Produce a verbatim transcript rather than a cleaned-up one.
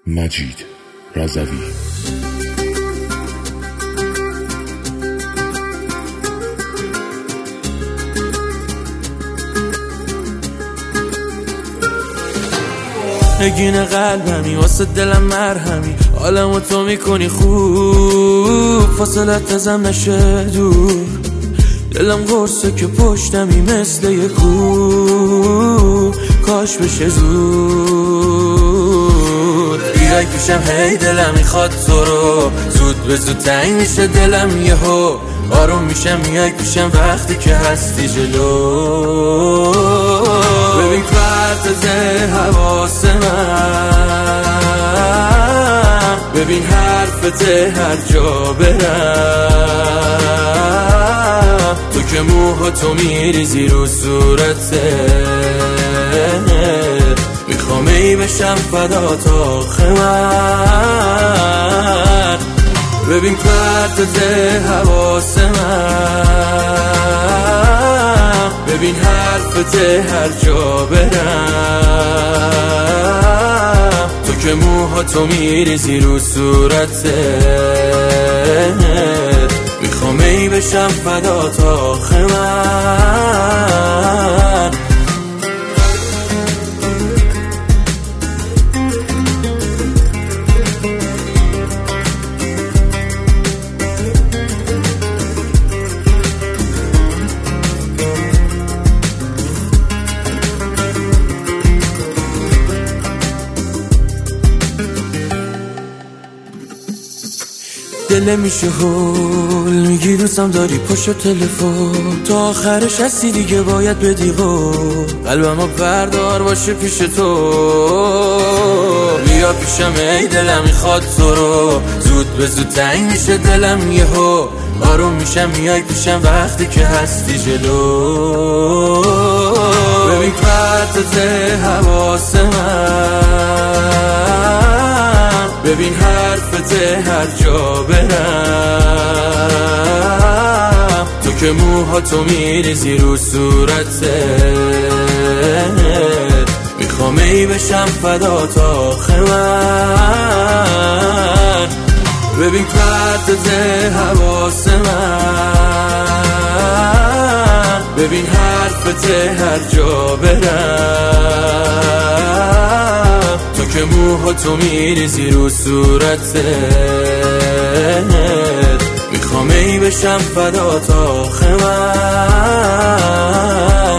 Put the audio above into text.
مجید رضوی. نگین قلبمی واسه دلم مرهمی، حالمو تو میکنی خوب، فاصلت ازم نشه دور، دلم قرصه که پشتمی مثل یه کوه، کاش بشه زود بیای پیشم، هی دلم میخواد تو رو، زود به زود تنگ میشه دلم یهو، آروم میشم میای پیشم وقتی که هستی جلو. ببین پرتز حواس من، ببین حرفت هر جا برم، تو که موها تو میریزی رو صورته، میخوام ای بشم فدا تا خمر. ببین پرتز حواس من، ببین حرفت هر جا برم، تو که موها تو میریزی رو صورته، میخوام ای بشم فدا تا خمر. دل میشه هول میگی دوستم داری پشت تلفن، تا آخرش هستی دیگه باید بدی قول، قلبمو بردار باشه پیش تو، بیا پیشم ای دلم میخواد تو رو، زود به زود تنگ میشه دلم یهو، آروم میشم میای پیشم وقتی که هستی جلو. ببین پرتز حواس من، ببین حرفت هر جا برم، تو که موها تو میریزی رو صورته، میخوام ای بشم فدا تا خمر. ببین پرتز حواس من، ببین حرفت هر جا برم، تو که موها تو میریزی رو صورته، میخوام ای بشم فدا تا خمر.